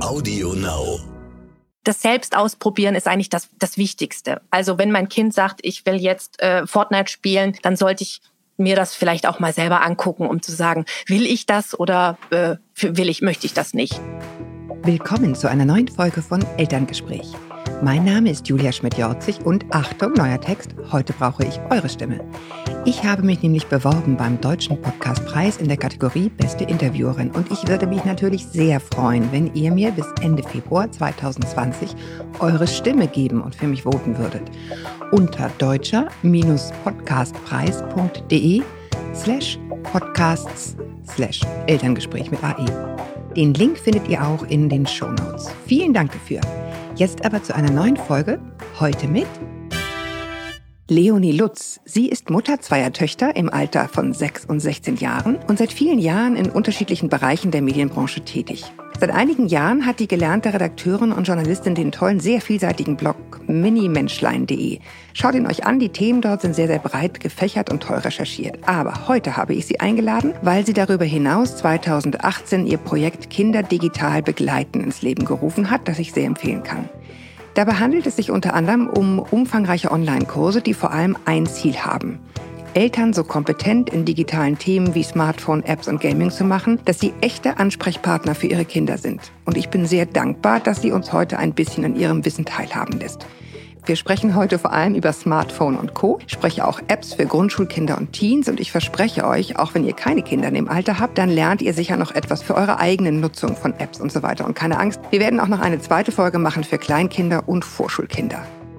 Audio Now. Das Selbstausprobieren ist eigentlich das Wichtigste. Also wenn mein Kind sagt, ich will jetzt Fortnite spielen, dann sollte ich mir das vielleicht auch mal selber angucken, um zu sagen, will ich das oder möchte ich das nicht. Willkommen zu einer neuen Folge von Elterngespräch. Mein Name ist Julia Schmidt-Jorzig und Achtung, neuer Text, heute brauche ich eure Stimme. Ich habe mich nämlich beworben beim Deutschen Podcastpreis in der Kategorie Beste Interviewerin und ich würde mich natürlich sehr freuen, wenn ihr mir bis Ende Februar 2020 eure Stimme geben und für mich voten würdet. Unter deutscher-podcast-preis.de/podcasts/Elterngespräch mit AE. Den Link findet ihr auch in den Shownotes. Vielen Dank dafür. Jetzt aber zu einer neuen Folge, heute mit Leonie Lutz. Sie ist Mutter zweier Töchter im Alter von 6 und 16 Jahren und seit vielen Jahren in unterschiedlichen Bereichen der Medienbranche tätig. Seit einigen Jahren hat die gelernte Redakteurin und Journalistin den tollen, sehr vielseitigen Blog minimenschlein.de. Schaut ihn euch an, die Themen dort sind sehr, sehr breit gefächert und toll recherchiert. Aber heute habe ich sie eingeladen, weil sie darüber hinaus 2018 ihr Projekt Kinder digital begleiten ins Leben gerufen hat, das ich sehr empfehlen kann. Dabei handelt es sich unter anderem um umfangreiche Online-Kurse, die vor allem ein Ziel haben: Eltern so kompetent in digitalen Themen wie Smartphone, Apps und Gaming zu machen, dass sie echte Ansprechpartner für ihre Kinder sind. Und ich bin sehr dankbar, dass sie uns heute ein bisschen an ihrem Wissen teilhaben lässt. Wir sprechen heute vor allem über Smartphone und Co. Ich spreche auch Apps für Grundschulkinder und Teens und ich verspreche euch, auch wenn ihr keine Kinder in dem Alter habt, dann lernt ihr sicher noch etwas für eure eigene Nutzung von Apps und so weiter. Und keine Angst, wir werden auch noch eine zweite Folge machen für Kleinkinder und Vorschulkinder.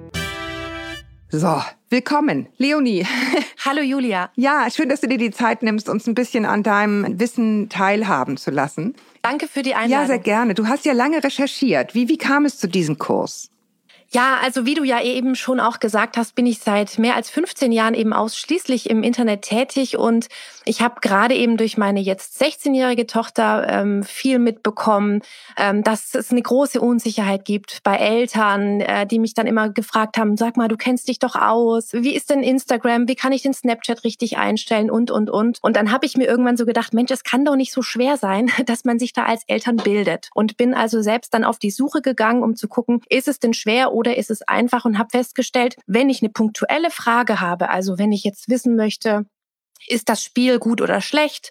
So, willkommen, Leonie. Hallo Julia. Ja, schön, dass du dir die Zeit nimmst, uns ein bisschen an deinem Wissen teilhaben zu lassen. Danke für die Einladung. Ja, sehr gerne. Du hast ja lange recherchiert. Wie kam es zu diesem Kurs? Ja, also wie du ja eben schon auch gesagt hast, bin ich seit mehr als 15 Jahren eben ausschließlich im Internet tätig und ich habe gerade eben durch meine jetzt 16-jährige Tochter viel mitbekommen, dass es eine große Unsicherheit gibt bei Eltern, die mich dann immer gefragt haben, sag mal, du kennst dich doch aus, wie ist denn Instagram, wie kann ich den Snapchat richtig einstellen und. Und dann habe ich mir irgendwann so gedacht, Mensch, es kann doch nicht so schwer sein, dass man sich da als Eltern bildet und bin also selbst dann auf die Suche gegangen, um zu gucken, ist es denn schwer oder ist es einfach und habe festgestellt, wenn ich eine punktuelle Frage habe, also wenn ich jetzt wissen möchte, ist das Spiel gut oder schlecht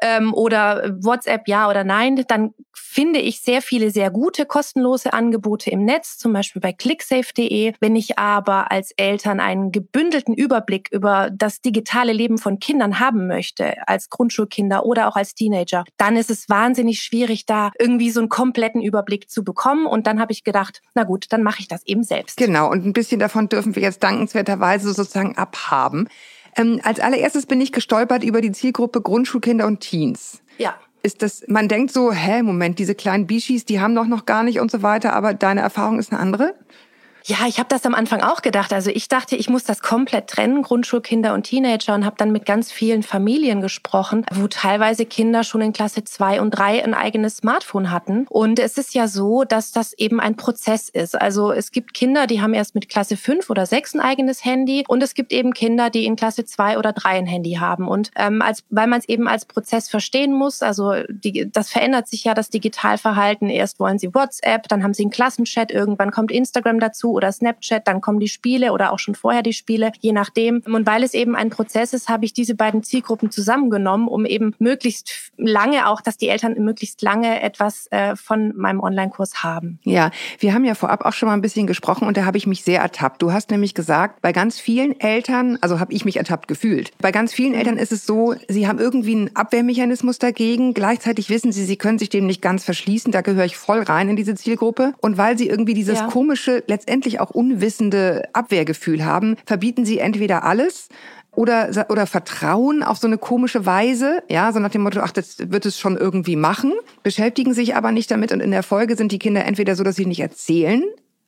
oder WhatsApp ja oder nein, dann finde ich sehr viele sehr gute kostenlose Angebote im Netz, zum Beispiel bei clicksafe.de. Wenn ich aber als Eltern einen gebündelten Überblick über das digitale Leben von Kindern haben möchte, als Grundschulkinder oder auch als Teenager, dann ist es wahnsinnig schwierig, da irgendwie so einen kompletten Überblick zu bekommen. Und dann habe ich gedacht, na gut, dann mache ich das eben selbst. Genau, und ein bisschen davon dürfen wir jetzt dankenswerterweise sozusagen abhaben. Als allererstes bin ich gestolpert über die Zielgruppe Grundschulkinder und Teens. Ja. Man denkt so, Moment, diese kleinen Bischis, die haben doch noch gar nicht und so weiter, aber deine Erfahrung ist eine andere? Ja, ich habe das am Anfang auch gedacht. Also ich dachte, ich muss das komplett trennen, Grundschulkinder und Teenager, und habe dann mit ganz vielen Familien gesprochen, wo teilweise Kinder schon in Klasse 2 und 3 ein eigenes Smartphone hatten. Und es ist ja so, dass das eben ein Prozess ist. Also es gibt Kinder, die haben erst mit Klasse 5 oder 6 ein eigenes Handy und es gibt eben Kinder, die in Klasse 2 oder 3 ein Handy haben. Und weil man es eben als Prozess verstehen muss, also das verändert sich ja, das Digitalverhalten. Erst wollen sie WhatsApp, dann haben sie einen Klassenchat, irgendwann kommt Instagram dazu oder Snapchat, dann kommen die Spiele oder auch schon vorher die Spiele, je nachdem. Und weil es eben ein Prozess ist, habe ich diese beiden Zielgruppen zusammengenommen, um eben möglichst lange auch, dass die Eltern möglichst lange etwas von meinem Online-Kurs haben. Ja, wir haben ja vorab auch schon mal ein bisschen gesprochen und da habe ich mich sehr ertappt. Du hast nämlich gesagt, bei ganz vielen Eltern, also habe ich mich ertappt gefühlt, bei ganz vielen Eltern ist es so, sie haben irgendwie einen Abwehrmechanismus dagegen, gleichzeitig wissen sie können sich dem nicht ganz verschließen, da gehöre ich voll rein in diese Zielgruppe und weil sie irgendwie dieses komische, letztendlich auch unwissende Abwehrgefühl haben, verbieten sie entweder alles oder vertrauen auf so eine komische Weise, ja, so nach dem Motto, ach, das wird es schon irgendwie machen, beschäftigen sich aber nicht damit und in der Folge sind die Kinder entweder so, dass sie nicht erzählen,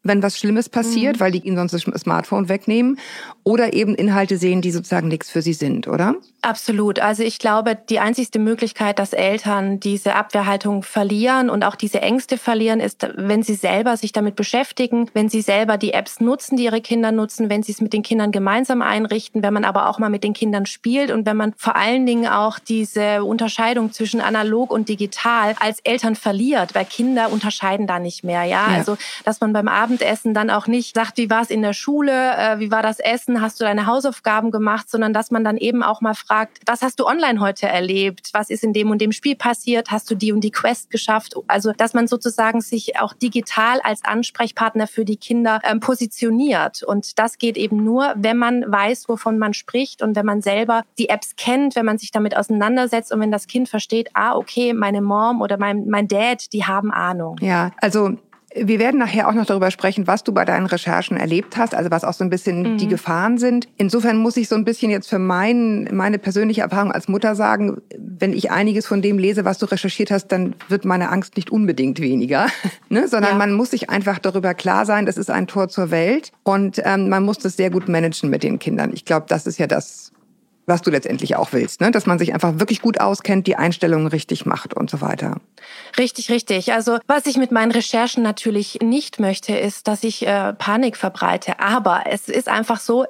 wenn was Schlimmes passiert, weil die ihnen sonst das Smartphone wegnehmen, oder eben Inhalte sehen, die sozusagen nichts für sie sind, oder? Absolut. Also ich glaube, die einzigste Möglichkeit, dass Eltern diese Abwehrhaltung verlieren und auch diese Ängste verlieren, ist, wenn sie selber sich damit beschäftigen, wenn sie selber die Apps nutzen, die ihre Kinder nutzen, wenn sie es mit den Kindern gemeinsam einrichten, wenn man aber auch mal mit den Kindern spielt und wenn man vor allen Dingen auch diese Unterscheidung zwischen analog und digital als Eltern verliert, weil Kinder unterscheiden da nicht mehr. Ja? Also dass man beim Abendessen dann auch nicht sagt, wie war es in der Schule, wie war das Essen, hast du deine Hausaufgaben gemacht, sondern dass man dann eben auch mal fragt, was hast du online heute erlebt, was ist in dem und dem Spiel passiert, hast du die und die Quest geschafft, also dass man sozusagen sich auch digital als Ansprechpartner für die Kinder positioniert und das geht eben nur, wenn man weiß, wovon man spricht und wenn man selber die Apps kennt, wenn man sich damit auseinandersetzt und wenn das Kind versteht, okay, meine Mom oder mein Dad, die haben Ahnung. Ja, also wir werden nachher auch noch darüber sprechen, was du bei deinen Recherchen erlebt hast, also was auch so ein bisschen die Gefahren sind. Insofern muss ich so ein bisschen jetzt für meine persönliche Erfahrung als Mutter sagen, wenn ich einiges von dem lese, was du recherchiert hast, dann wird meine Angst nicht unbedingt weniger, ne? Sondern man muss sich einfach darüber klar sein, das ist ein Tor zur Welt und man muss das sehr gut managen mit den Kindern. Ich glaube, das ist ja das, was du letztendlich auch willst, ne? Dass man sich einfach wirklich gut auskennt, die Einstellungen richtig macht und so weiter. Richtig, richtig. Also was ich mit meinen Recherchen natürlich nicht möchte, ist, dass ich Panik verbreite. Aber es ist einfach so,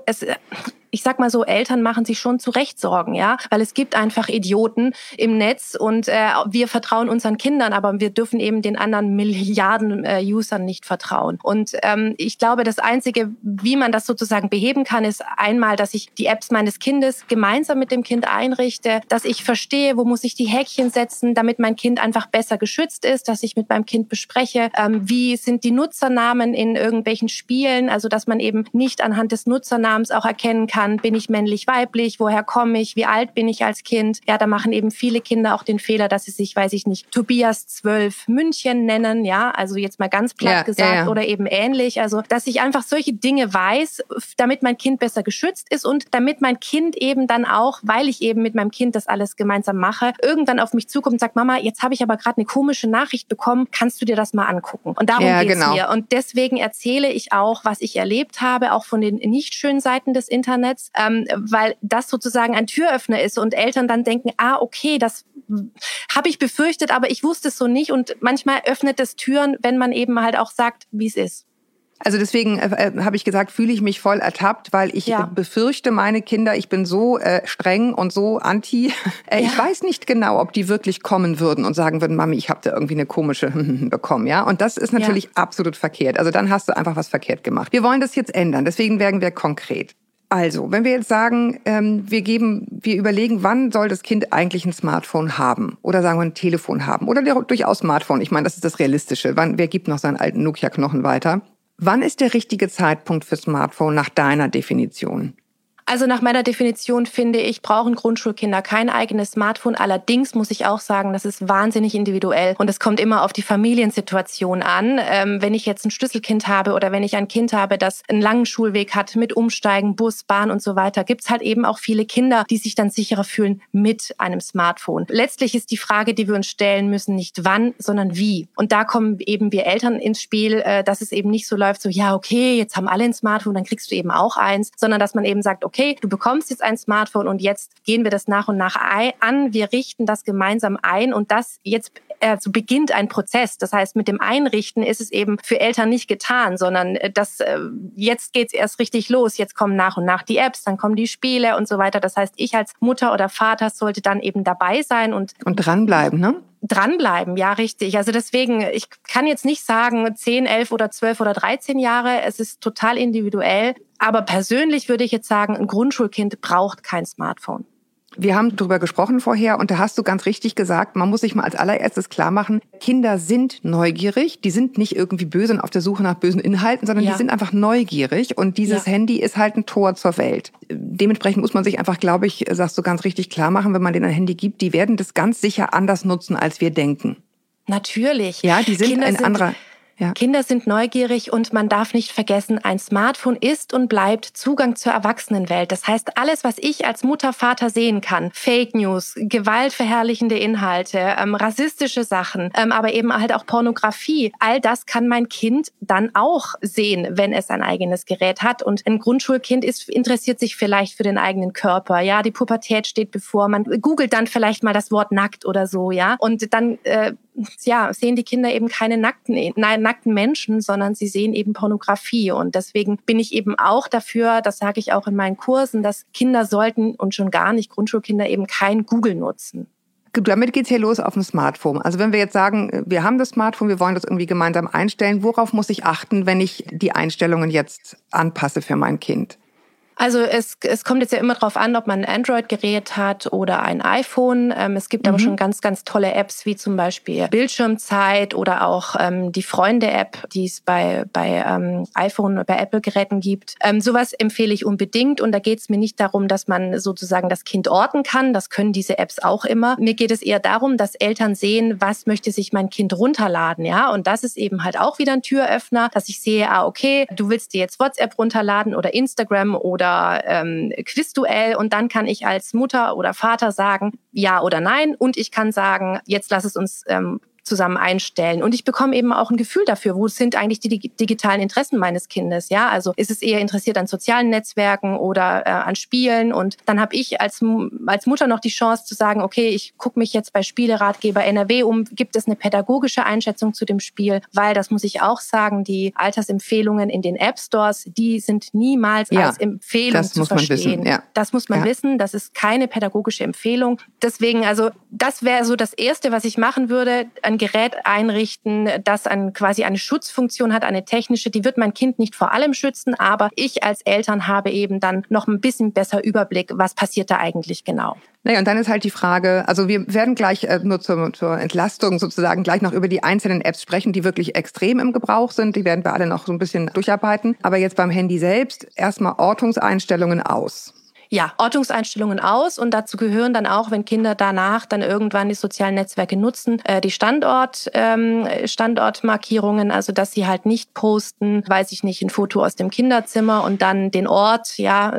ich sag mal so, Eltern machen sich schon zu Recht Sorgen, ja, weil es gibt einfach Idioten im Netz und wir vertrauen unseren Kindern, aber wir dürfen eben den anderen Milliarden Usern nicht vertrauen. Und ich glaube, das Einzige, wie man das sozusagen beheben kann, ist einmal, dass ich die Apps meines Kindes gemeinsam mit dem Kind einrichte, dass ich verstehe, wo muss ich die Häkchen setzen, damit mein Kind einfach besser geschützt ist, dass ich mit meinem Kind bespreche, wie sind die Nutzernamen in irgendwelchen Spielen, also dass man eben nicht anhand des Nutzernamens auch erkennen kann, bin ich männlich, weiblich, woher komme ich, wie alt bin ich als Kind. Ja, da machen eben viele Kinder auch den Fehler, dass sie sich, weiß ich nicht, Tobias 12 München nennen, ja, also jetzt mal ganz platt gesagt oder eben ähnlich. Also, dass ich einfach solche Dinge weiß, damit mein Kind besser geschützt ist und damit mein Kind eben dann auch, weil ich eben mit meinem Kind das alles gemeinsam mache, irgendwann auf mich zukommt und sagt, Mama, jetzt habe ich aber gerade eine komische Nachricht bekommen, kannst du dir das mal angucken? Und darum geht's mir. Und deswegen erzähle ich auch, was ich erlebt habe, auch von den nicht schönen Seiten des Internets, weil das sozusagen ein Türöffner ist und Eltern dann denken, okay, das habe ich befürchtet, aber ich wusste es so nicht und manchmal öffnet es Türen, wenn man eben halt auch sagt, wie es ist. Also deswegen habe ich gesagt, fühle ich mich voll ertappt, weil ich befürchte meine Kinder, ich bin so streng und so anti. Ich weiß nicht genau, ob die wirklich kommen würden und sagen würden, Mami, ich habe da irgendwie eine komische bekommen, ja. Und das ist natürlich absolut verkehrt. Also dann hast du einfach was verkehrt gemacht. Wir wollen das jetzt ändern, deswegen werden wir konkret. Also, wenn wir jetzt sagen, wir überlegen, wann soll das Kind eigentlich ein Smartphone haben? Oder sagen wir ein Telefon haben? Oder durchaus Smartphone. Ich meine, das ist das Realistische. Wer gibt noch seinen alten Nokia-Knochen weiter? Wann ist der richtige Zeitpunkt für Smartphone nach deiner Definition? Also nach meiner Definition finde ich, brauchen Grundschulkinder kein eigenes Smartphone. Allerdings muss ich auch sagen, das ist wahnsinnig individuell und es kommt immer auf die Familiensituation an. Wenn ich jetzt ein Schlüsselkind habe oder wenn ich ein Kind habe, das einen langen Schulweg hat mit Umsteigen, Bus, Bahn und so weiter, gibt's halt eben auch viele Kinder, die sich dann sicherer fühlen mit einem Smartphone. Letztlich ist die Frage, die wir uns stellen müssen, nicht wann, sondern wie. Und da kommen eben wir Eltern ins Spiel, dass es eben nicht so läuft, so ja okay, jetzt haben alle ein Smartphone, dann kriegst du eben auch eins, sondern dass man eben sagt, okay, du bekommst jetzt ein Smartphone und jetzt gehen wir das nach und nach an. Wir richten das gemeinsam ein und das jetzt beginnt ein Prozess. Das heißt, mit dem Einrichten ist es eben für Eltern nicht getan, sondern jetzt geht's erst richtig los. Jetzt kommen nach und nach die Apps, dann kommen die Spiele und so weiter. Das heißt, ich als Mutter oder Vater sollte dann eben dabei sein und dranbleiben, ne? Dranbleiben, ja, richtig. Also deswegen, ich kann jetzt nicht sagen 10, 11 oder 12 oder 13 Jahre. Es ist total individuell. Aber persönlich würde ich jetzt sagen, ein Grundschulkind braucht kein Smartphone. Wir haben darüber gesprochen vorher und da hast du ganz richtig gesagt, man muss sich mal als allererstes klar machen, Kinder sind neugierig, die sind nicht irgendwie böse und auf der Suche nach bösen Inhalten, sondern die sind einfach neugierig und dieses Handy ist halt ein Tor zur Welt. Dementsprechend muss man sich einfach, glaube ich, sagst du ganz richtig klar machen, wenn man denen ein Handy gibt, die werden das ganz sicher anders nutzen, als wir denken. Natürlich. Ja, die sind ein anderer... Ja. Kinder sind neugierig und man darf nicht vergessen, ein Smartphone ist und bleibt Zugang zur Erwachsenenwelt. Das heißt, alles, was ich als Mutter, Vater sehen kann, Fake News, gewaltverherrlichende Inhalte, rassistische Sachen, aber eben halt auch Pornografie, all das kann mein Kind dann auch sehen, wenn es ein eigenes Gerät hat. Und ein Grundschulkind interessiert sich vielleicht für den eigenen Körper. Ja, die Pubertät steht bevor. Man googelt dann vielleicht mal das Wort nackt oder so, ja. Und dann sehen die Kinder eben keine nackten Menschen, sondern sie sehen eben Pornografie. Und deswegen bin ich eben auch dafür, das sage ich auch in meinen Kursen, dass Kinder sollten und schon gar nicht Grundschulkinder eben kein Google nutzen. Damit geht's hier los auf dem Smartphone. Also wenn wir jetzt sagen, wir haben das Smartphone, wir wollen das irgendwie gemeinsam einstellen, worauf muss ich achten, wenn ich die Einstellungen jetzt anpasse für mein Kind? Also es kommt jetzt ja immer drauf an, ob man ein Android-Gerät hat oder ein iPhone. Es gibt aber schon ganz, ganz tolle Apps, wie zum Beispiel Bildschirmzeit oder auch die Freunde-App, die es bei iPhone, bei Apple-Geräten gibt. Sowas empfehle ich unbedingt und da geht es mir nicht darum, dass man sozusagen das Kind orten kann. Das können diese Apps auch immer. Mir geht es eher darum, dass Eltern sehen, was möchte sich mein Kind runterladen, ja? Und das ist eben halt auch wieder ein Türöffner, dass ich sehe, okay, du willst dir jetzt WhatsApp runterladen oder Instagram oder Quizduell und dann kann ich als Mutter oder Vater sagen, ja oder nein und ich kann sagen, jetzt lass es uns zusammen einstellen. Und ich bekomme eben auch ein Gefühl dafür, wo sind eigentlich die digitalen Interessen meines Kindes. Ja, also ist es eher interessiert an sozialen Netzwerken oder an Spielen. Und dann habe ich als Mutter noch die Chance zu sagen, okay, ich gucke mich jetzt bei Spieleratgeber NRW um, gibt es eine pädagogische Einschätzung zu dem Spiel? Weil, das muss ich auch sagen, die Altersempfehlungen in den App Stores, die sind niemals als Empfehlung zu verstehen. Das muss man wissen, das ist keine pädagogische Empfehlung. Deswegen, also das wäre so das Erste, was ich machen würde, ein Gerät einrichten, das quasi eine Schutzfunktion hat, eine technische, die wird mein Kind nicht vor allem schützen, aber ich als Eltern habe eben dann noch ein bisschen besser Überblick, was passiert da eigentlich genau. Naja, und dann ist halt die Frage, also wir werden gleich nur zur Entlastung sozusagen gleich noch über die einzelnen Apps sprechen, die wirklich extrem im Gebrauch sind. Die werden wir alle noch so ein bisschen durcharbeiten. Aber jetzt beim Handy selbst erstmal Ortungseinstellungen aus. Ja, Ortungseinstellungen aus und dazu gehören dann auch, wenn Kinder danach dann irgendwann die sozialen Netzwerke nutzen, die Standortmarkierungen, also dass sie halt nicht posten, weiß ich nicht, ein Foto aus dem Kinderzimmer und dann den Ort,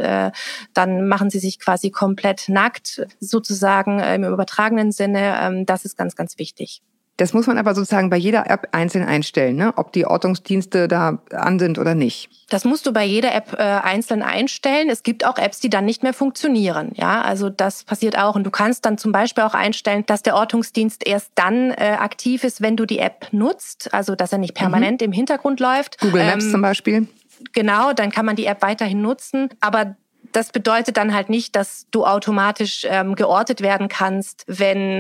dann machen sie sich quasi komplett nackt, sozusagen im übertragenen Sinne. Das ist ganz, ganz wichtig. Das muss man aber sozusagen bei jeder App einzeln einstellen, ne? Ob die Ortungsdienste da an sind oder nicht. Das musst du bei jeder App einzeln einstellen. Es gibt auch Apps, die dann nicht mehr funktionieren. Ja, also das passiert auch. Und du kannst dann zum Beispiel auch einstellen, dass der Ortungsdienst erst dann aktiv ist, wenn du die App nutzt. Also dass er nicht permanent im Hintergrund läuft. Google Maps zum Beispiel. Genau, dann kann man die App weiterhin nutzen. Aber das bedeutet dann halt nicht, dass du automatisch geortet werden kannst, wenn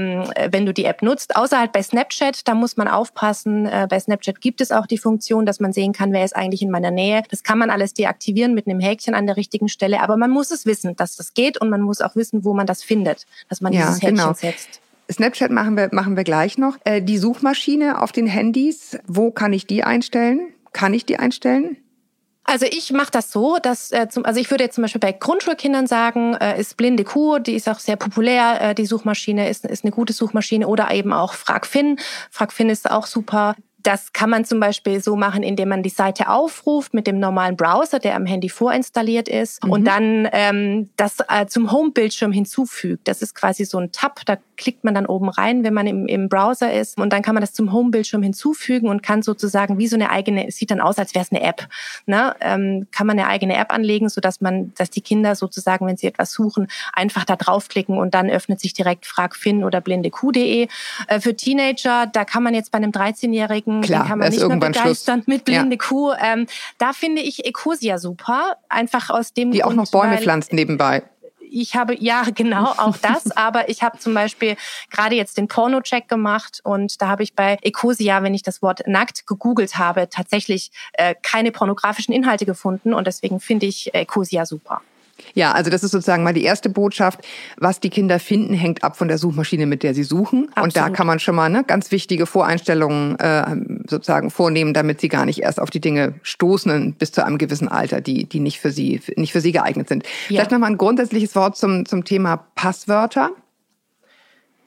du die App nutzt. Außer halt bei Snapchat, da muss man aufpassen. Bei Snapchat gibt es auch die Funktion, dass man sehen kann, wer ist eigentlich in meiner Nähe. Das kann man alles deaktivieren mit einem Häkchen an der richtigen Stelle. Aber man muss es wissen, dass das geht und man muss auch wissen, wo man das findet, dass man dieses Häkchen setzt. Snapchat machen wir gleich noch. Die Suchmaschine auf den Handys, wo kann ich die einstellen? Kann ich die einstellen? Also ich mache das so, dass ich würde jetzt zum Beispiel bei Grundschulkindern sagen, ist Blinde Kuh, die ist auch sehr populär, die Suchmaschine ist eine gute Suchmaschine oder eben auch Frag.Finn. Frag.Finn ist auch super. Das kann man zum Beispiel so machen, indem man die Seite aufruft mit dem normalen Browser, der am Handy vorinstalliert ist und dann das zum Home-Bildschirm hinzufügt. Das ist quasi so ein Tab, da klickt man dann oben rein, wenn man im Browser ist und dann kann man das zum Home-Bildschirm hinzufügen und kann sozusagen wie so eine eigene, es sieht dann aus, als wäre es eine App, ne? Kann man eine eigene App anlegen, dass die Kinder sozusagen, wenn sie etwas suchen, einfach da draufklicken und dann öffnet sich direkt Frag.Finn oder blindekuh.de. Für Teenager, da kann man jetzt bei einem 13-Jährigen Klar, den kann man nicht mehr begeistern Schluss. Mit Blinde Kuh. Da finde ich Ecosia super, einfach aus dem die Grund, auch noch Bäume pflanzt nebenbei. Ich habe, ja genau, auch das, aber ich habe zum Beispiel gerade jetzt den Porno-Check gemacht und da habe ich bei Ecosia, wenn ich das Wort nackt gegoogelt habe, tatsächlich keine pornografischen Inhalte gefunden und deswegen finde ich Ecosia super. Ja, also das ist sozusagen mal die erste Botschaft. Was die Kinder finden, hängt ab von der Suchmaschine, mit der sie suchen. Absolut. Und da kann man schon mal ganz wichtige Voreinstellungen sozusagen vornehmen, damit sie gar nicht erst auf die Dinge stoßen bis zu einem gewissen Alter, die nicht für sie geeignet sind. Ja. Vielleicht nochmal ein grundsätzliches Wort zum Thema Passwörter.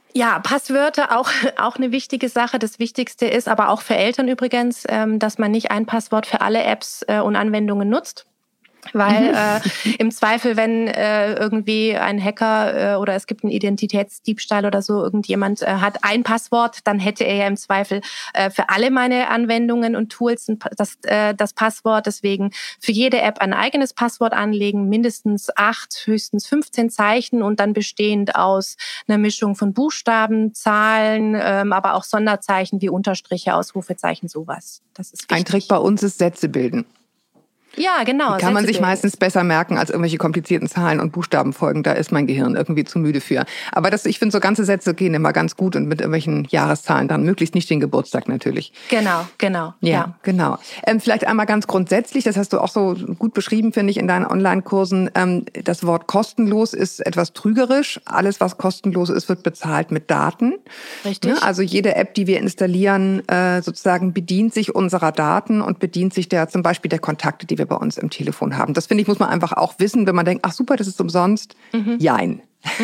Ja, Passwörter auch eine wichtige Sache. Das Wichtigste ist aber auch für Eltern übrigens, dass man nicht ein Passwort für alle Apps und Anwendungen nutzt. Weil im Zweifel, wenn irgendwie ein Hacker oder es gibt einen Identitätsdiebstahl oder so, irgendjemand hat ein Passwort, dann hätte er ja im Zweifel für alle meine Anwendungen und Tools das Passwort. Deswegen für jede App ein eigenes Passwort anlegen, mindestens 8, höchstens 15 Zeichen und dann bestehend aus einer Mischung von Buchstaben, Zahlen, aber auch Sonderzeichen wie Unterstriche, Ausrufezeichen, sowas. Das ist wichtig. Ein Trick bei uns ist Sätze bilden. Ja, genau. Die kann man sich meistens besser merken als irgendwelche komplizierten Zahlen und Buchstabenfolgen. Da ist mein Gehirn irgendwie zu müde für. Aber ich finde, so ganze Sätze gehen immer ganz gut und mit irgendwelchen Jahreszahlen dann. Möglichst nicht den Geburtstag natürlich. Genau. Ja, genau. Vielleicht einmal ganz grundsätzlich, das hast du auch so gut beschrieben, finde ich, in deinen Online-Kursen. Das Wort kostenlos ist etwas trügerisch. Alles, was kostenlos ist, wird bezahlt mit Daten. Richtig. Ja, also jede App, die wir installieren, sozusagen bedient sich unserer Daten und bedient sich zum Beispiel der Kontakte, die wir bei uns im Telefon haben. Das, finde ich, muss man einfach auch wissen, wenn man denkt, ach super, das ist umsonst. Jein.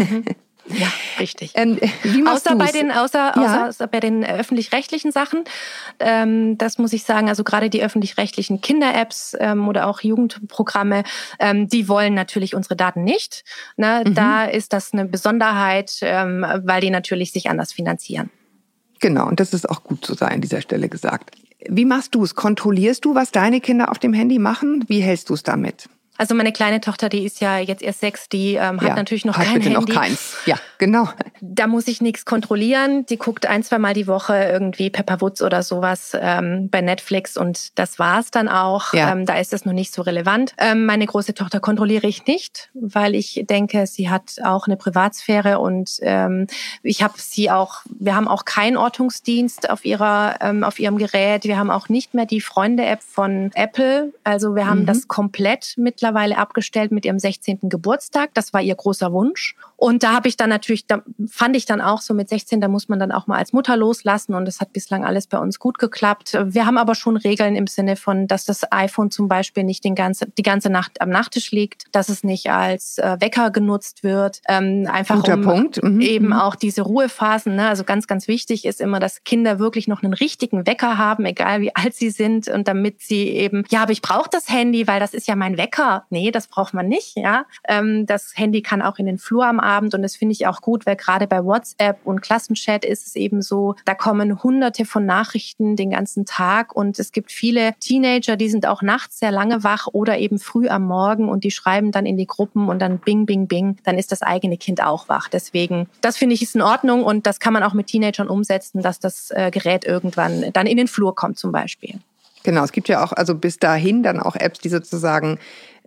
Ja, richtig. Wie machst außer bei den öffentlich-rechtlichen Sachen, das muss ich sagen, also gerade die öffentlich-rechtlichen Kinder-Apps oder auch Jugendprogramme, die wollen natürlich unsere Daten nicht. Ne? Da ist das eine Besonderheit, weil die natürlich sich anders finanzieren. Genau, und das ist auch gut so sei an dieser Stelle gesagt. Wie machst du es? Kontrollierst du, was deine Kinder auf dem Handy machen? Wie hältst du es damit? Also meine kleine Tochter, die ist ja jetzt erst 6, die hat natürlich noch kein Handy. Noch keins. Ja, genau. Da muss ich nichts kontrollieren. Die guckt 1-2 Mal die Woche irgendwie Pepper Woods oder sowas bei Netflix und das war's dann auch. Ja. Da ist das noch nicht so relevant. Meine große Tochter kontrolliere ich nicht, weil ich denke, sie hat auch eine Privatsphäre und wir haben auch keinen Ortungsdienst auf ihrem Gerät. Wir haben auch nicht mehr die Freunde-App von Apple. Also wir haben das komplett mittlerweile abgestellt mit ihrem 16. Geburtstag. Das war ihr großer Wunsch. Und da fand ich dann auch so mit 16, da muss man dann auch mal als Mutter loslassen und das hat bislang alles bei uns gut geklappt. Wir haben aber schon Regeln im Sinne von, dass das iPhone zum Beispiel nicht die ganze Nacht am Nachttisch liegt, dass es nicht als Wecker genutzt wird. Einfach guter Punkt. Eben auch diese Ruhephasen. Ne? Also ganz, ganz wichtig ist immer, dass Kinder wirklich noch einen richtigen Wecker haben, egal wie alt sie sind und damit sie eben, ja, aber ich brauche das Handy, weil das ist ja mein Wecker. Nee, das braucht man nicht. Ja, das Handy kann auch in den Flur am Abend und das finde ich auch gut, weil gerade bei WhatsApp und Klassenchat ist es eben so, da kommen hunderte von Nachrichten den ganzen Tag und es gibt viele Teenager, die sind auch nachts sehr lange wach oder eben früh am Morgen und die schreiben dann in die Gruppen und dann bing, bing, bing, dann ist das eigene Kind auch wach. Deswegen, das finde ich ist in Ordnung und das kann man auch mit Teenagern umsetzen, dass das Gerät irgendwann dann in den Flur kommt zum Beispiel. Genau, es gibt ja auch also bis dahin dann auch Apps, die sozusagen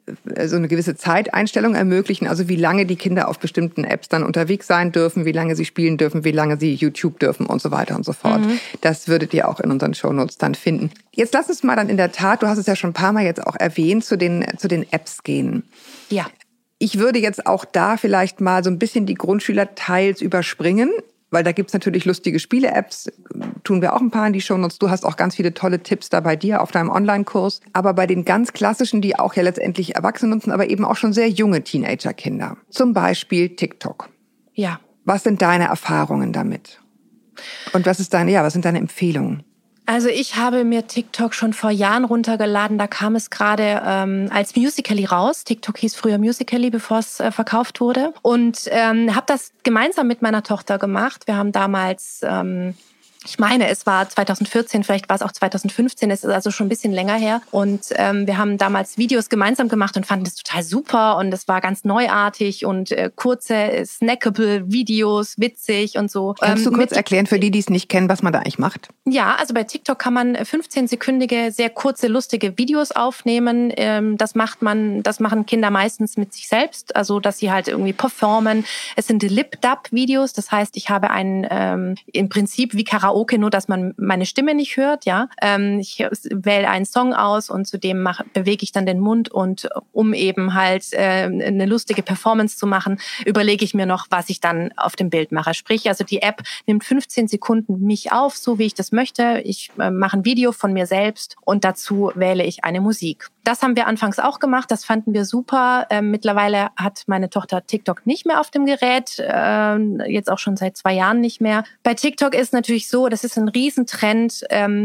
so eine gewisse Zeiteinstellung ermöglichen, also wie lange die Kinder auf bestimmten Apps dann unterwegs sein dürfen, wie lange sie spielen dürfen, wie lange sie YouTube dürfen und so weiter und so fort. Das würdet ihr auch in unseren Shownotes dann finden. Jetzt lass uns mal dann in der Tat, du hast es ja schon ein paar Mal jetzt auch erwähnt, zu den Apps gehen. Ja. Ich würde jetzt auch da vielleicht mal so ein bisschen die Grundschüler teils überspringen. Weil da gibt's natürlich lustige Spiele-Apps, tun wir auch ein paar in die Shownotes. Du hast auch ganz viele tolle Tipps da bei dir auf deinem Online-Kurs. Aber bei den ganz klassischen, die auch ja letztendlich Erwachsene nutzen, aber eben auch schon sehr junge Teenager-Kinder. Zum Beispiel TikTok. Ja. Was sind deine Erfahrungen damit? Und was sind deine Empfehlungen? Also ich habe mir TikTok schon vor Jahren runtergeladen. Da kam es gerade als Musical.ly raus. TikTok hieß früher Musical.ly, bevor es verkauft wurde. Und habe das gemeinsam mit meiner Tochter gemacht. Wir haben damals... Ich meine, es war 2014, vielleicht war es auch 2015, es ist also schon ein bisschen länger her. Und wir haben damals Videos gemeinsam gemacht und fanden das total super. Und es war ganz neuartig und kurze, snackable Videos, witzig und so. Kannst du kurz erklären für die es nicht kennen, was man da eigentlich macht? Ja, also bei TikTok kann man 15-sekündige, sehr kurze, lustige Videos aufnehmen. Das machen Kinder meistens mit sich selbst, also dass sie halt irgendwie performen. Es sind Lip-Dub-Videos, das heißt, ich habe einen im Prinzip wie Karaoke Karaoke, nur dass man meine Stimme nicht hört, ja. Ich wähle einen Song aus und zudem bewege ich dann den Mund und um eben halt eine lustige Performance zu machen, überlege ich mir noch, was ich dann auf dem Bild mache. Sprich, also die App nimmt 15 Sekunden mich auf, so wie ich das möchte. Ich mache ein Video von mir selbst und dazu wähle ich eine Musik. Das haben wir anfangs auch gemacht, das fanden wir super. Mittlerweile hat meine Tochter TikTok nicht mehr auf dem Gerät, jetzt auch schon seit 2 Jahren nicht mehr. Bei TikTok ist natürlich so, das ist ein Riesentrend,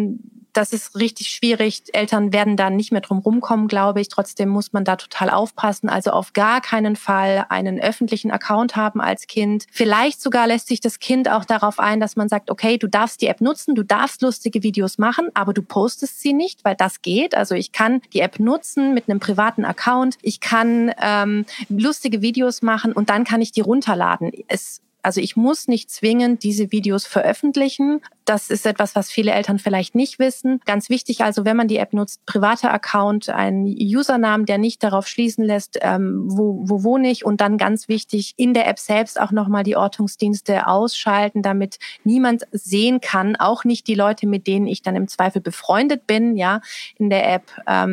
das ist richtig schwierig. Eltern werden da nicht mehr drum rumkommen, glaube ich. Trotzdem muss man da total aufpassen. Also auf gar keinen Fall einen öffentlichen Account haben als Kind. Vielleicht sogar lässt sich das Kind auch darauf ein, dass man sagt, okay, du darfst die App nutzen, du darfst lustige Videos machen, aber du postest sie nicht, weil das geht. Also ich kann die App nutzen mit einem privaten Account. Ich kann lustige Videos machen und dann kann ich die runterladen. Also ich muss nicht zwingend diese Videos veröffentlichen. Das ist etwas, was viele Eltern vielleicht nicht wissen. Ganz wichtig also, wenn man die App nutzt, privater Account, ein Usernamen, der nicht darauf schließen lässt, wo wohne ich. Und dann ganz wichtig, in der App selbst auch nochmal die Ortungsdienste ausschalten, damit niemand sehen kann, auch nicht die Leute, mit denen ich dann im Zweifel befreundet bin, ja, in der App,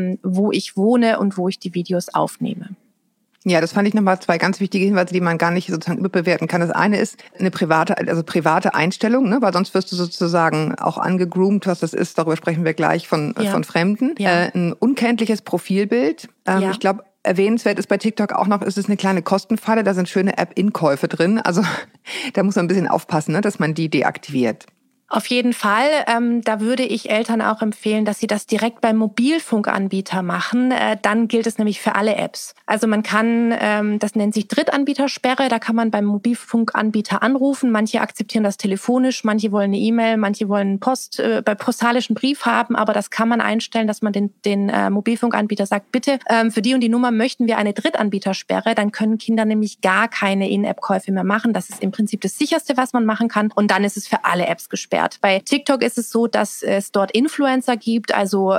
wo ich wohne und wo ich die Videos aufnehme. Ja, das fand ich nochmal 2 ganz wichtige Hinweise, die man gar nicht sozusagen überbewerten kann. Das eine ist eine private Einstellung, ne? Weil sonst wirst du sozusagen auch angegroomt, was das ist, darüber sprechen wir gleich von Fremden. Ja. Ein unkenntliches Profilbild. Ich glaube, erwähnenswert ist bei TikTok auch noch, ist es eine kleine Kostenfalle, da sind schöne App-Inkäufe drin. Also da muss man ein bisschen aufpassen, ne? Dass man die deaktiviert. Auf jeden Fall. Da würde ich Eltern auch empfehlen, dass sie das direkt beim Mobilfunkanbieter machen. Dann gilt es nämlich für alle Apps. Also man kann, das nennt sich Drittanbietersperre, da kann man beim Mobilfunkanbieter anrufen. Manche akzeptieren das telefonisch, manche wollen eine E-Mail, manche wollen bei postalischen Brief haben. Aber das kann man einstellen, dass man den Mobilfunkanbieter sagt, bitte, für die und die Nummer möchten wir eine Drittanbietersperre. Dann können Kinder nämlich gar keine In-App-Käufe mehr machen. Das ist im Prinzip das Sicherste, was man machen kann. Und dann ist es für alle Apps gesperrt. Bei TikTok ist es so, dass es dort Influencer gibt, also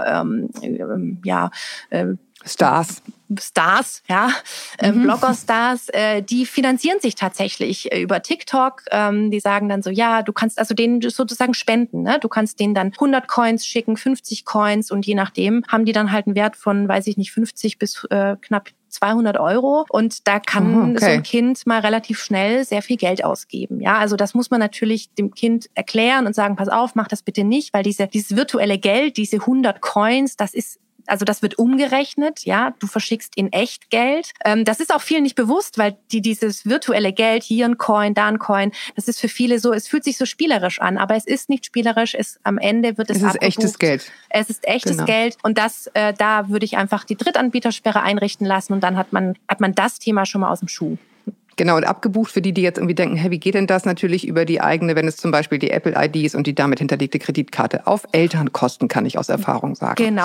Stars, ja, Blogger-Stars, die finanzieren sich tatsächlich über TikTok. Die sagen dann so, ja, du kannst also denen sozusagen spenden, ne? Du kannst denen dann 100 Coins schicken, 50 Coins und je nachdem haben die dann halt einen Wert von, weiß ich nicht, 50 bis knapp 200 €. Und da kann so ein Kind mal relativ schnell sehr viel Geld ausgeben. Ja, also das muss man natürlich dem Kind erklären und sagen, pass auf, mach das bitte nicht, weil dieses virtuelle Geld, diese 100 Coins, das wird umgerechnet, ja, du verschickst in echt Geld. Das ist auch vielen nicht bewusst, weil dieses virtuelle Geld, hier ein Coin, da ein Coin, das ist für viele so, es fühlt sich so spielerisch an, aber es ist nicht spielerisch, am Ende wird es abgebucht. Es ist echtes Geld. Es ist echtes Geld und da würde ich einfach die Drittanbietersperre einrichten lassen und dann hat man das Thema schon mal aus dem Schuh. Genau, und abgebucht für die jetzt irgendwie denken, hey, wie geht denn das? Natürlich über die eigene, wenn es zum Beispiel die Apple-ID ist und die damit hinterlegte Kreditkarte. Auf Elternkosten, kann ich aus Erfahrung sagen. Genau.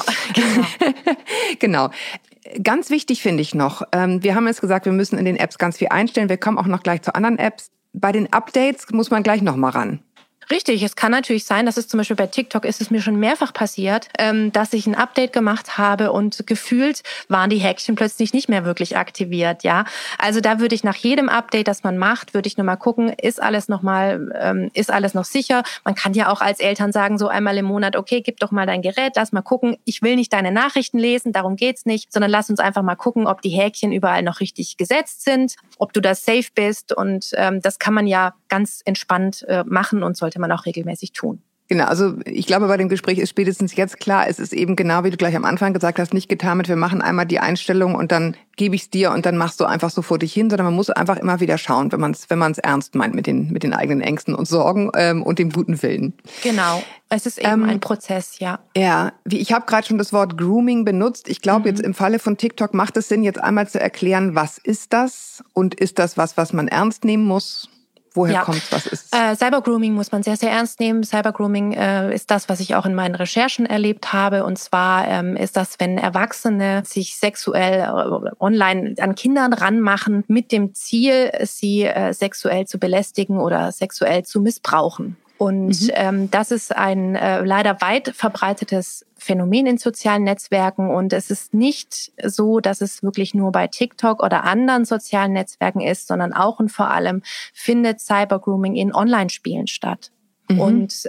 Genau. Ganz wichtig finde ich noch, wir haben jetzt gesagt, wir müssen in den Apps ganz viel einstellen. Wir kommen auch noch gleich zu anderen Apps. Bei den Updates muss man gleich noch mal ran. Richtig, es kann natürlich sein, dass es zum Beispiel bei TikTok ist es mir schon mehrfach passiert, dass ich ein Update gemacht habe und gefühlt waren die Häkchen plötzlich nicht mehr wirklich aktiviert, ja. Also da würde ich nach jedem Update, das man macht, würde ich nochmal gucken, ist alles noch sicher. Man kann ja auch als Eltern sagen, so einmal im Monat, okay, gib doch mal dein Gerät, lass mal gucken. Ich will nicht deine Nachrichten lesen, darum geht's nicht, sondern lass uns einfach mal gucken, ob die Häkchen überall noch richtig gesetzt sind, ob du da safe bist und das kann man ja ganz entspannt machen und sollte man auch regelmäßig tun. Genau, also ich glaube, bei dem Gespräch ist spätestens jetzt klar, es ist eben genau, wie du gleich am Anfang gesagt hast, nicht getan mit, wir machen einmal die Einstellung und dann gebe ich es dir und dann machst du einfach so vor dich hin, sondern man muss einfach immer wieder schauen, wenn man es ernst meint mit den eigenen Ängsten und Sorgen und dem guten Willen. Genau, es ist eben ein Prozess, ja. Ja, ich habe gerade schon das Wort Grooming benutzt. Ich glaube, jetzt im Falle von TikTok macht es Sinn, jetzt einmal zu erklären, was ist das und ist das was man ernst nehmen muss? Woher kommt's? Was ist es? Cybergrooming muss man sehr, sehr ernst nehmen. Cybergrooming ist das, was ich auch in meinen Recherchen erlebt habe. Und zwar ist das, wenn Erwachsene sich sexuell online an Kindern ranmachen, mit dem Ziel, sie sexuell zu belästigen oder sexuell zu missbrauchen. Und das ist ein leider weit verbreitetes Phänomen in sozialen Netzwerken. Und es ist nicht so, dass es wirklich nur bei TikTok oder anderen sozialen Netzwerken ist, sondern auch und vor allem findet Cybergrooming in Online-Spielen statt. Und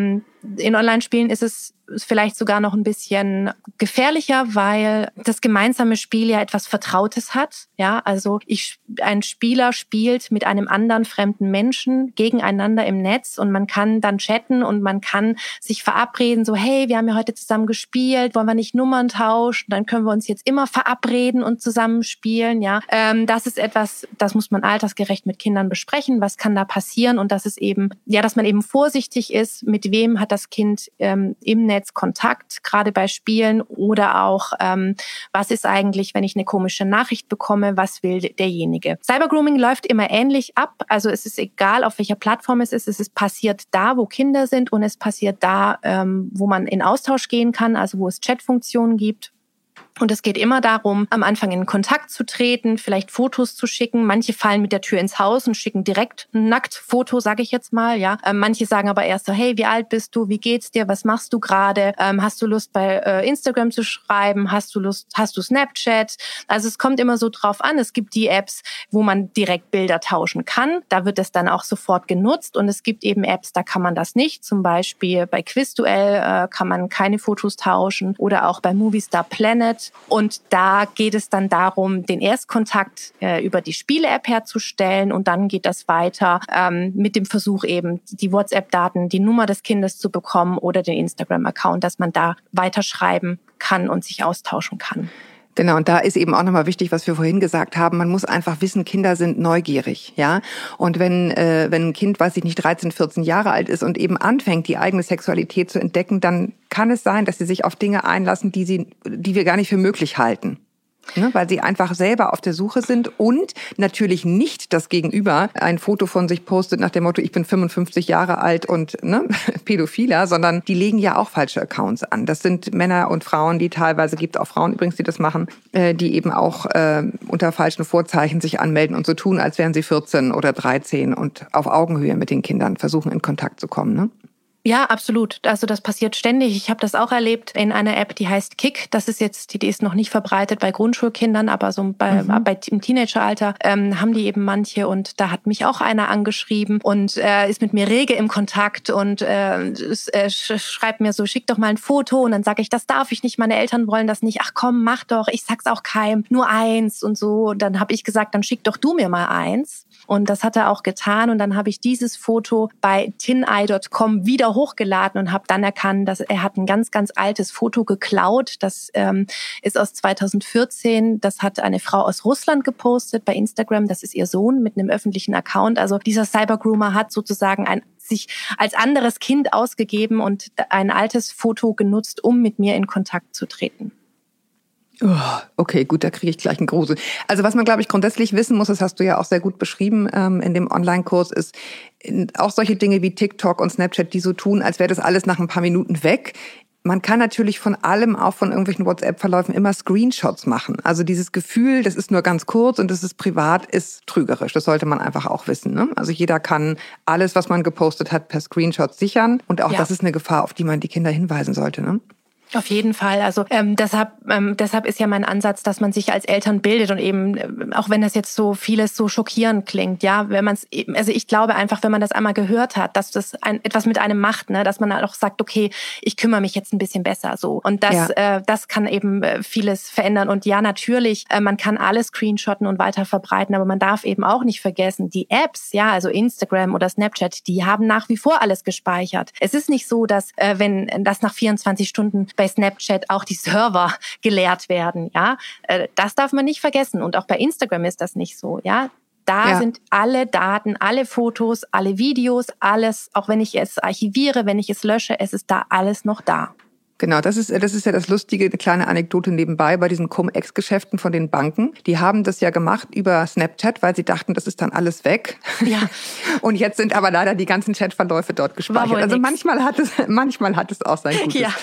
in Online-Spielen ist es vielleicht sogar noch ein bisschen gefährlicher, weil das gemeinsame Spiel ja etwas Vertrautes hat. Ja, also ein Spieler spielt mit einem anderen fremden Menschen gegeneinander im Netz und man kann dann chatten und man kann sich verabreden, so hey, wir haben ja heute zusammen gespielt, wollen wir nicht Nummern tauschen? Dann können wir uns jetzt immer verabreden und zusammen spielen. Ja, das ist etwas, das muss man altersgerecht mit Kindern besprechen. Was kann da passieren? Und das ist eben, ja, dass man eben vorsichtig ist, mit wem hat das Kind im Netz Kontakt, gerade bei Spielen, oder auch, was ist eigentlich, wenn ich eine komische Nachricht bekomme, was will derjenige. Cybergrooming läuft immer ähnlich ab, also es ist egal, auf welcher Plattform es ist passiert da, wo Kinder sind und es passiert da, wo man in Austausch gehen kann, also wo es Chatfunktionen gibt. Und es geht immer darum, am Anfang in Kontakt zu treten, vielleicht Fotos zu schicken. Manche fallen mit der Tür ins Haus und schicken direkt ein Nacktfoto, sage ich jetzt mal. Ja, manche sagen aber erst so, hey, wie alt bist du? Wie geht's dir? Was machst du gerade? Hast du Lust, bei Instagram zu schreiben? Hast du Snapchat? Also es kommt immer so drauf an. Es gibt die Apps, wo man direkt Bilder tauschen kann. Da wird es dann auch sofort genutzt. Und es gibt eben Apps, da kann man das nicht. Zum Beispiel bei Quizduell kann man keine Fotos tauschen oder auch bei Movistar Planet. Und da geht es dann darum, den Erstkontakt über die Spiele-App herzustellen und dann geht das weiter mit dem Versuch eben, die WhatsApp-Daten, die Nummer des Kindes zu bekommen oder den Instagram-Account, dass man da weiterschreiben kann und sich austauschen kann. Genau, und da ist eben auch nochmal wichtig, was wir vorhin gesagt haben, man muss einfach wissen, Kinder sind neugierig, ja. Und wenn ein Kind, weiß ich nicht, 13, 14 Jahre alt ist und eben anfängt, die eigene Sexualität zu entdecken, dann kann es sein, dass sie sich auf Dinge einlassen, die wir gar nicht für möglich halten. Ne, weil sie einfach selber auf der Suche sind und natürlich nicht das Gegenüber ein Foto von sich postet nach dem Motto, ich bin 55 Jahre alt und Pädophiler, sondern die legen ja auch falsche Accounts an. Das sind Männer und Frauen, die teilweise, gibt es auch Frauen übrigens, die das machen, die eben auch unter falschen Vorzeichen sich anmelden und so tun, als wären sie 14 oder 13 und auf Augenhöhe mit den Kindern versuchen, in Kontakt zu kommen, ne? Ja, absolut. Also das passiert ständig. Ich habe das auch erlebt in einer App, die heißt Kik. Das ist jetzt, die ist noch nicht verbreitet bei Grundschulkindern, aber so im Teenageralter haben die eben manche. Und da hat mich auch einer angeschrieben und ist mit mir rege im Kontakt und schreibt mir so, schick doch mal ein Foto. Und dann sage ich, das darf ich nicht, meine Eltern wollen das nicht. Ach komm, mach doch, ich sag's auch keinem, nur eins und so. Und dann habe ich gesagt, dann schick doch du mir mal eins. Und das hat er auch getan. Und dann habe ich dieses Foto bei tineye.com wieder hochgeladen und habe dann erkannt, dass er hat ein ganz, ganz altes Foto geklaut. Das ist aus 2014. Das hat eine Frau aus Russland gepostet bei Instagram. Das ist ihr Sohn mit einem öffentlichen Account. Also dieser Cybergroomer hat sozusagen sich als anderes Kind ausgegeben und ein altes Foto genutzt, um mit mir in Kontakt zu treten. Oh, okay, gut, da kriege ich gleich einen Grusel. Also was man, glaube ich, grundsätzlich wissen muss, das hast du ja auch sehr gut beschrieben in dem Online-Kurs, ist auch solche Dinge wie TikTok und Snapchat, die so tun, als wäre das alles nach ein paar Minuten weg. Man kann natürlich von allem, auch von irgendwelchen WhatsApp-Verläufen, immer Screenshots machen. Also dieses Gefühl, das ist nur ganz kurz und das ist privat, ist trügerisch. Das sollte man einfach auch wissen, ne? Also jeder kann alles, was man gepostet hat, per Screenshot sichern. Und auch das ist eine Gefahr, auf die man die Kinder hinweisen sollte, ne? Auf jeden Fall. Also deshalb ist ja mein Ansatz, dass man sich als Eltern bildet und eben, auch wenn das jetzt so vieles so schockierend klingt, ja, wenn man es eben, also ich glaube einfach, wenn man das einmal gehört hat, dass das etwas mit einem macht, ne, dass man auch sagt, okay, ich kümmere mich jetzt ein bisschen besser so. Und das kann eben vieles verändern. Und ja, natürlich, man kann alles screenshotten und weiter verbreiten, aber man darf eben auch nicht vergessen, die Apps, ja, also Instagram oder Snapchat, die haben nach wie vor alles gespeichert. Es ist nicht so, dass wenn das nach 24 Stunden bei Snapchat auch die Server geleert werden, ja. Das darf man nicht vergessen. Und auch bei Instagram ist das nicht so, ja. Da sind alle Daten, alle Fotos, alle Videos, alles, auch wenn ich es archiviere, wenn ich es lösche, es ist da alles noch da. Genau, das ist ja das Lustige, eine kleine Anekdote nebenbei bei diesen Cum-Ex-Geschäften von den Banken. Die haben das ja gemacht über Snapchat, weil sie dachten, das ist dann alles weg. Ja. Und jetzt sind aber leider die ganzen Chatverläufe dort gespeichert. Also manchmal hat es auch sein Gutes. Ja.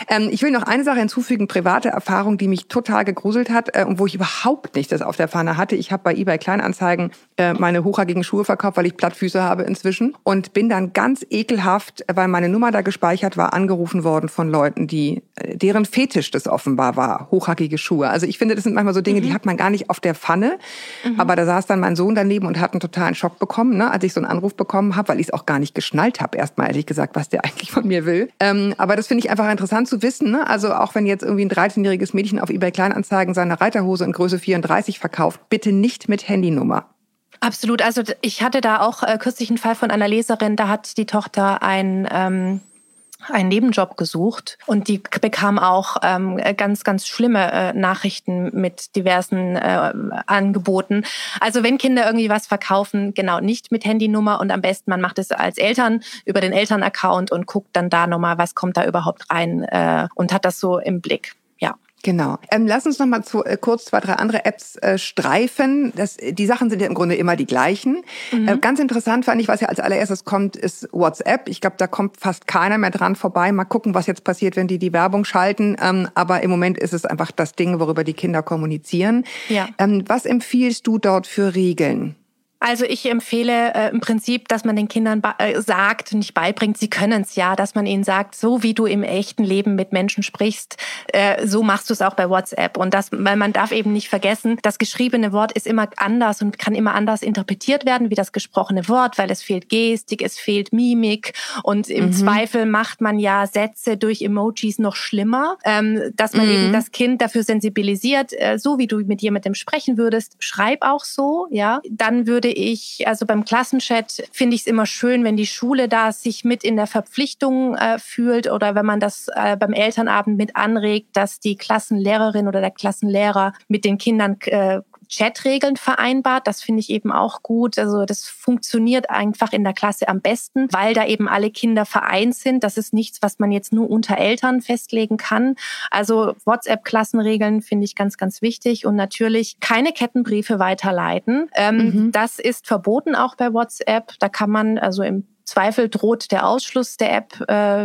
Ich will noch eine Sache hinzufügen, private Erfahrung, die mich total gegruselt hat und wo ich überhaupt nicht das auf der Pfanne hatte. Ich habe bei eBay Kleinanzeigen meine hochhackigen Schuhe verkauft, weil ich Plattfüße habe inzwischen und bin dann ganz ekelhaft, weil meine Nummer da gespeichert war, angerufen worden von Leuten, deren Fetisch das offenbar war, hochhackige Schuhe. Also ich finde, das sind manchmal so Dinge, die hat man gar nicht auf der Pfanne, aber da saß dann mein Sohn daneben und hat einen totalen Schock bekommen, ne, als ich so einen Anruf bekommen habe, weil ich es auch gar nicht geschnallt habe, erstmal ehrlich gesagt, was der eigentlich von mir will. Aber das finde ich einfach interessant zu wissen, ne? Also auch wenn jetzt irgendwie ein 13-jähriges Mädchen auf eBay Kleinanzeigen seine Reiterhose in Größe 34 verkauft, bitte nicht mit Handynummer. Absolut. Also ich hatte da auch kürzlich einen Fall von einer Leserin, da hat die Tochter einen Nebenjob gesucht und die bekam auch ganz, ganz schlimme Nachrichten mit diversen Angeboten. Also wenn Kinder irgendwie was verkaufen, genau, nicht mit Handynummer und am besten man macht es als Eltern über den Elternaccount und guckt dann da nochmal, was kommt da überhaupt rein und hat das so im Blick. Ja. Genau. Lass uns noch mal kurz 2, 3 andere Apps streifen. Die Sachen sind ja im Grunde immer die gleichen. Ganz interessant fand ich, was ja als allererstes kommt, ist WhatsApp. Ich glaube, da kommt fast keiner mehr dran vorbei. Mal gucken, was jetzt passiert, wenn die Werbung schalten. Aber im Moment ist es einfach das Ding, worüber die Kinder kommunizieren. Ja. Was empfiehlst du dort für Regeln? Also ich empfehle im Prinzip, dass man den Kindern sagt, nicht beibringt, sie können es ja, dass man ihnen sagt, so wie du im echten Leben mit Menschen sprichst, so machst du es auch bei WhatsApp. Und weil man darf eben nicht vergessen, das geschriebene Wort ist immer anders und kann immer anders interpretiert werden wie das gesprochene Wort, weil es fehlt Gestik, es fehlt Mimik und im Zweifel macht man ja Sätze durch Emojis noch schlimmer, dass man eben das Kind dafür sensibilisiert, so wie du mit jemandem sprechen würdest, schreib auch so, ja. Dann würde ich, also beim Klassenchat finde ich es immer schön, wenn die Schule da sich mit in der Verpflichtung fühlt oder wenn man das beim Elternabend mit anregt, dass die Klassenlehrerin oder der Klassenlehrer mit den Kindern Chatregeln vereinbart. Das finde ich eben auch gut. Also das funktioniert einfach in der Klasse am besten, weil da eben alle Kinder vereint sind. Das ist nichts, was man jetzt nur unter Eltern festlegen kann. Also WhatsApp-Klassenregeln finde ich ganz, ganz wichtig. Und natürlich keine Kettenbriefe weiterleiten. Das ist verboten auch bei WhatsApp. Da kann man also im Zweifel droht der Ausschluss der App,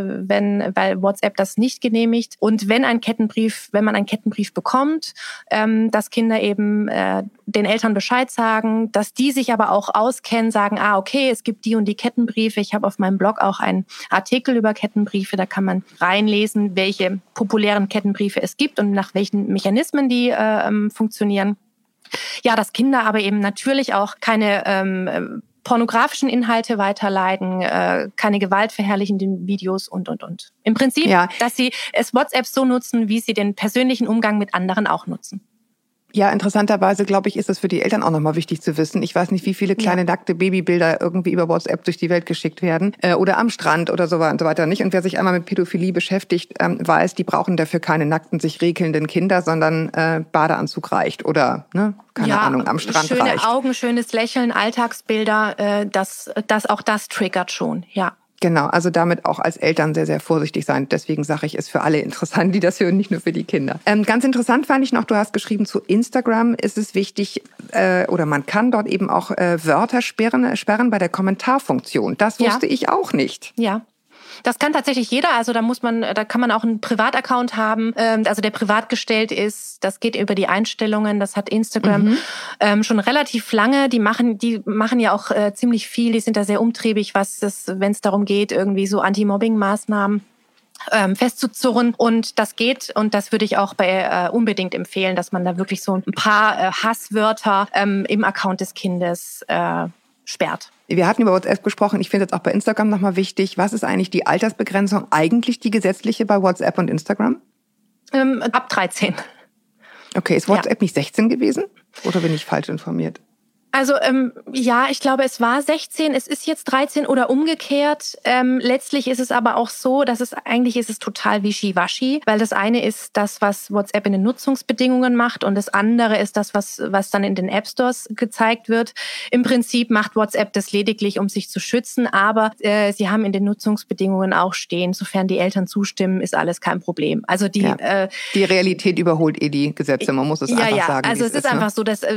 weil WhatsApp das nicht genehmigt. Und wenn man einen Kettenbrief bekommt, dass Kinder eben den Eltern Bescheid sagen, dass die sich aber auch auskennen, sagen, okay, es gibt die und die Kettenbriefe. Ich habe auf meinem Blog auch einen Artikel über Kettenbriefe, da kann man reinlesen, welche populären Kettenbriefe es gibt und nach welchen Mechanismen die funktionieren. Ja, dass Kinder aber eben natürlich auch keine pornografischen Inhalte weiterleiten, keine gewaltverherrlichenden Videos und. Im Prinzip, dass sie WhatsApp so nutzen, wie sie den persönlichen Umgang mit anderen auch nutzen. Ja, interessanterweise, glaube ich, ist es für die Eltern auch nochmal wichtig zu wissen. Ich weiß nicht, wie viele kleine nackte Babybilder irgendwie über WhatsApp durch die Welt geschickt werden oder am Strand oder so weiter nicht. Und wer sich einmal mit Pädophilie beschäftigt, weiß, die brauchen dafür keine nackten, sich regelnden Kinder, sondern Badeanzug reicht oder keine Ahnung, am Strand schöne reicht. Schöne Augen, schönes Lächeln, Alltagsbilder, auch das triggert schon, ja. Genau, also damit auch als Eltern sehr, sehr vorsichtig sein. Deswegen sage ich, ist für alle interessant, die das hören, nicht nur für die Kinder. Ganz interessant fand ich noch, du hast geschrieben, zu Instagram ist es wichtig, oder man kann dort eben auch Wörter sperren bei der Kommentarfunktion. Das wusste ich auch nicht. Ja. Das kann tatsächlich jeder, also da kann man auch einen Privataccount haben, also der privat gestellt ist. Das geht über die Einstellungen, das hat Instagram schon relativ lange. Die machen ja auch ziemlich viel, die sind da sehr umtriebig, wenn es darum geht, irgendwie so Anti-Mobbing-Maßnahmen festzuzurren. Und das geht, und das würde ich auch unbedingt empfehlen, dass man da wirklich so ein paar Hasswörter im Account des Kindes sperrt. Wir hatten über WhatsApp gesprochen. Ich finde jetzt auch bei Instagram nochmal wichtig. Was ist eigentlich die Altersbegrenzung, eigentlich die gesetzliche bei WhatsApp und Instagram? Ab 13. Okay, ist WhatsApp nicht 16 gewesen? Oder bin ich falsch informiert? Also ich glaube, es war 16, es ist jetzt 13 oder umgekehrt. Letztlich ist es aber auch so, dass es total wischiwaschi, weil das eine ist das, was WhatsApp in den Nutzungsbedingungen macht, und das andere ist das, was dann in den App Stores gezeigt wird. Im Prinzip macht WhatsApp das lediglich, um sich zu schützen, aber sie haben in den Nutzungsbedingungen auch stehen, sofern die Eltern zustimmen, ist alles kein Problem. Also die Realität überholt die Gesetze, man muss es einfach sagen. Also es ist einfach so, dass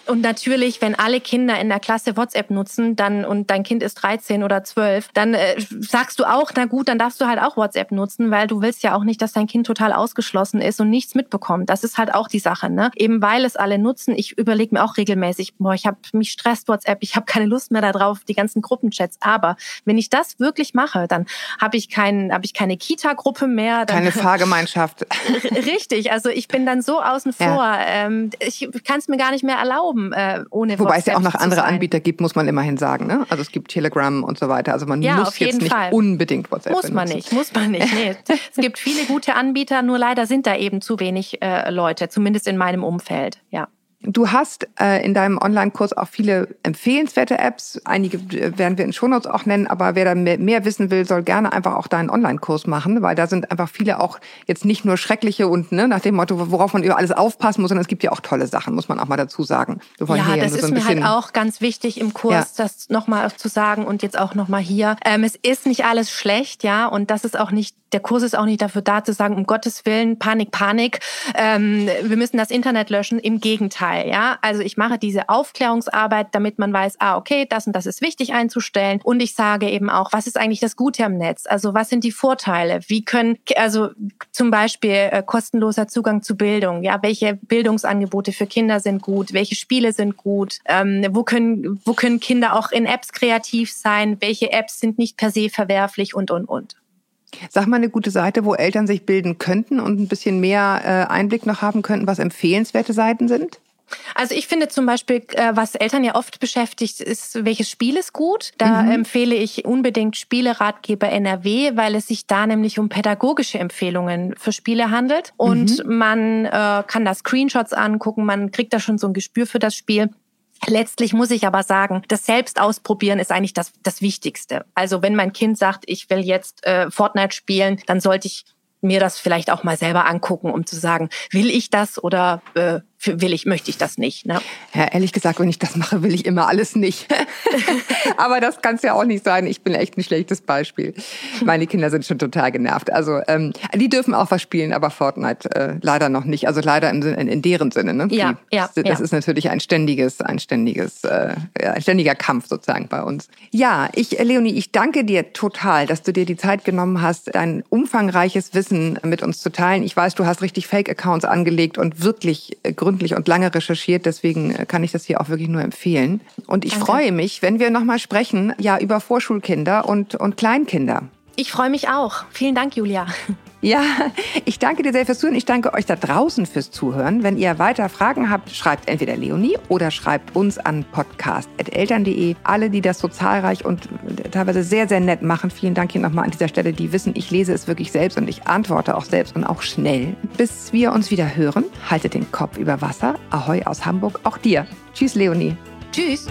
Und natürlich, wenn alle Kinder in der Klasse WhatsApp nutzen, und dein Kind ist 13 oder 12, dann sagst du auch, na gut, dann darfst du halt auch WhatsApp nutzen, weil du willst ja auch nicht, dass dein Kind total ausgeschlossen ist und nichts mitbekommt. Das ist halt auch die Sache, ne? Eben weil es alle nutzen. Ich überlege mir auch regelmäßig, mich stresst WhatsApp, ich habe keine Lust mehr darauf, die ganzen Gruppenchats. Aber wenn ich das wirklich mache, dann habe ich keine Kita-Gruppe mehr. Keine Fahrgemeinschaft. Richtig, also ich bin dann so außen vor. Ja. Ich kann es mir gar nicht mehr erlauben, ohne Wobei WhatsApp es ja auch noch andere Anbieter gibt, muss man immerhin sagen. Ne? Also es gibt Telegram und so weiter. Also man muss jetzt nicht unbedingt WhatsApp benutzen. Muss man nicht. Nee. Es gibt viele gute Anbieter, nur leider sind da eben zu wenig Leute, zumindest in meinem Umfeld, ja. Du hast in deinem Online-Kurs auch viele empfehlenswerte Apps. Einige werden wir in Shownotes auch nennen, aber wer da mehr wissen will, soll gerne einfach auch deinen Online-Kurs machen, weil da sind einfach viele auch jetzt nicht nur schreckliche und nach dem Motto, worauf man über alles aufpassen muss, sondern es gibt ja auch tolle Sachen, muss man auch mal dazu sagen. Ja, das ist mir halt auch ganz wichtig im Kurs, das nochmal zu sagen und jetzt auch nochmal hier. Es ist nicht alles schlecht, ja, und das ist auch nicht, der Kurs ist auch nicht dafür da zu sagen, um Gottes Willen, Panik, wir müssen das Internet löschen, im Gegenteil. Ja, also ich mache diese Aufklärungsarbeit, damit man weiß, okay, das und das ist wichtig einzustellen. Und ich sage eben auch, was ist eigentlich das Gute am Netz? Also was sind die Vorteile? Also zum Beispiel kostenloser Zugang zu Bildung. Ja, welche Bildungsangebote für Kinder sind gut? Welche Spiele sind gut? Wo können Kinder auch in Apps kreativ sein? Welche Apps sind nicht per se verwerflich und. Sag mal eine gute Seite, wo Eltern sich bilden könnten und ein bisschen mehr Einblick noch haben könnten, was empfehlenswerte Seiten sind? Also ich finde zum Beispiel, was Eltern ja oft beschäftigt, ist, welches Spiel ist gut. Da empfehle ich unbedingt Spieleratgeber NRW, weil es sich da nämlich um pädagogische Empfehlungen für Spiele handelt. Und man kann da Screenshots angucken, man kriegt da schon so ein Gespür für das Spiel. Letztlich muss ich aber sagen, das Selbstausprobieren ist eigentlich das Wichtigste. Also wenn mein Kind sagt, ich will jetzt Fortnite spielen, dann sollte ich mir das vielleicht auch mal selber angucken, um zu sagen, will ich das oder möchte ich das nicht. Ne? Ja, ehrlich gesagt, wenn ich das mache, will ich immer alles nicht. Aber das kann es ja auch nicht sein. Ich bin echt ein schlechtes Beispiel. Meine Kinder sind schon total genervt. Also die dürfen auch was spielen, aber Fortnite leider noch nicht. Also leider in deren Sinne. Ne? Das ist natürlich ein ständiger Kampf sozusagen bei uns. Ja, Leonie, ich danke dir total, dass du dir die Zeit genommen hast, dein umfangreiches Wissen mit uns zu teilen. Ich weiß, du hast richtig Fake-Accounts angelegt und wirklich gründlich und lange recherchiert, deswegen kann ich das hier auch wirklich nur empfehlen. Und ich freue mich, wenn wir nochmal sprechen, über Vorschulkinder und Kleinkinder. Ich freue mich auch. Vielen Dank, Julia. Ja, ich danke dir sehr fürs Zuhören. Ich danke euch da draußen fürs Zuhören. Wenn ihr weiter Fragen habt, schreibt entweder Leonie oder schreibt uns an podcast@eltern.de. Alle, die das so zahlreich und teilweise sehr, sehr nett machen, vielen Dank hier nochmal an dieser Stelle. Die wissen, ich lese es wirklich selbst und ich antworte auch selbst und auch schnell. Bis wir uns wieder hören, haltet den Kopf über Wasser. Ahoi aus Hamburg, auch dir. Tschüss, Leonie. Tschüss.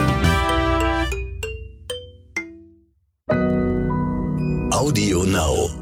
Audio Now.